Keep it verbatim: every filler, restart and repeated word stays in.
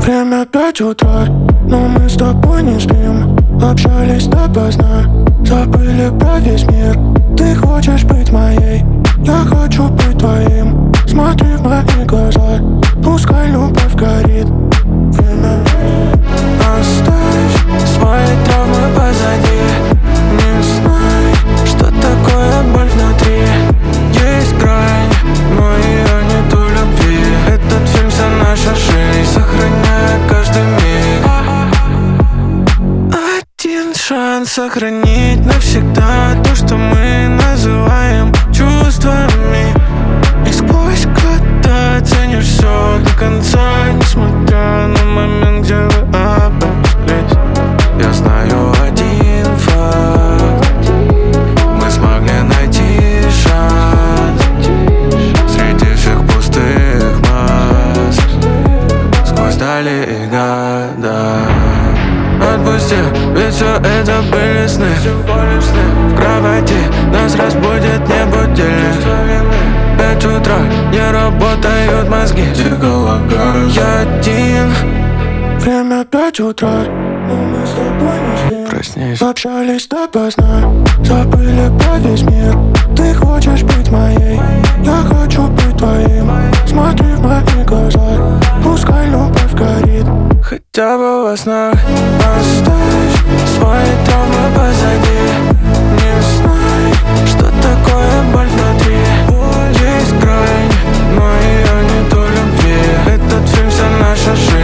Время пять утра, но мы с тобой не спим. Общались допоздна, забыли про весь мир. Ты хочешь быть моей, я хочу быть твоим. Смотри в мои глаза, пускай любовь горит. Оставь свои травмы позади. Не знай, что такое боль внутри. Есть грань, но ее нету любви. Этот фильм вся наша жизнь, сохраняя каждый миг. Один шанс сохранить навсегда то, что мы называем чувствами. И сквозь года ценишь все до конца, несмотря на момент, где вы обошлись. Я знаю один факт: мы смогли найти шанс среди всех пустых маск, сквозь дали и года. Отпусти, ведь все это были сны. В кровати нас разбудит не будильник. Пять утра, не работают мозги. Я один. Время пять утра, но мы с тобой не спим. Проснись. Общались допоздна, забыли про весь мир. Ты хочешь быть моей, я хочу быть твоим. Смотри в мои глаза, пускай любовь горит. Хотя бы во снах. Оставь свои травмы позади. Не знай, что такое боль внутри. Есть грань, но ее нету любви. Этот фильм вся наша жизнь.